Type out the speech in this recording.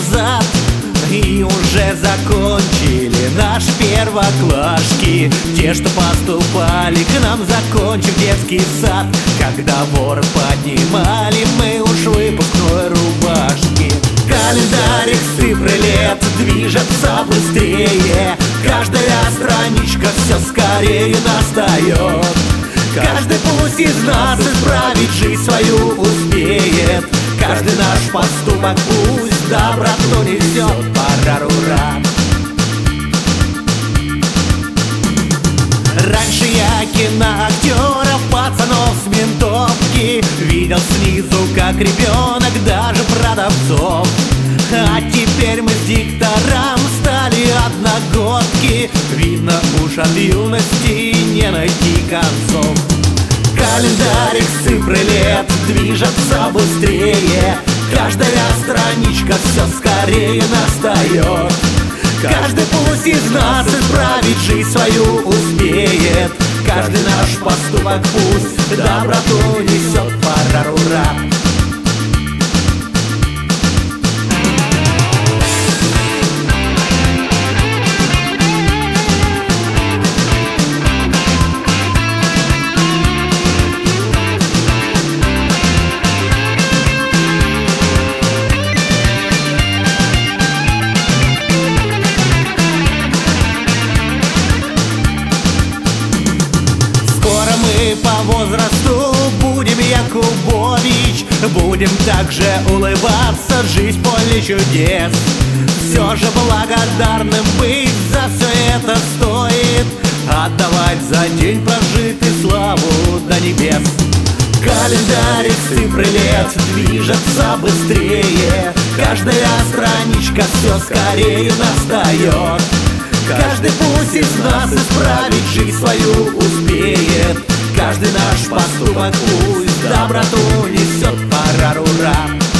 назад и уже закончили наши первоклашки. Те, что поступали к нам, закончив детский сад. Когда ворот поднимали, мы уж в выпускной рубашке. Календарик цифры лет движется быстрее, каждая страничка все скорее настает. Каждый пусть из нас исправить жизнь свою успеет. Каждый наш поступок пусть доброту несет. Пара-рура. Раньше я киноактеров, пацанов с ментовки видел снизу, как ребенок, даже продавцов. А теперь мы с диктором стали одногодки. Видно уж от юности не найти концов. Календарик цифры лет движется быстрее, каждая страничка все скорее настает. Каждый пусть из нас исправить жизнь свою успеет. Каждый наш поступок пусть доброту несет. Пара-рура. По возрасту будем Якубович, будем также улыбаться, жизнь поле чудес. Все же благодарным быть за все это стоит, отдавать за день прожитый славу до небес. Календарик цифры лет движется быстрее, каждая страничка все скорее настает. Каждый пусть из нас исправить жизнь свою успеет. Каждый наш поступок пусть доброту несет. Пара-рура.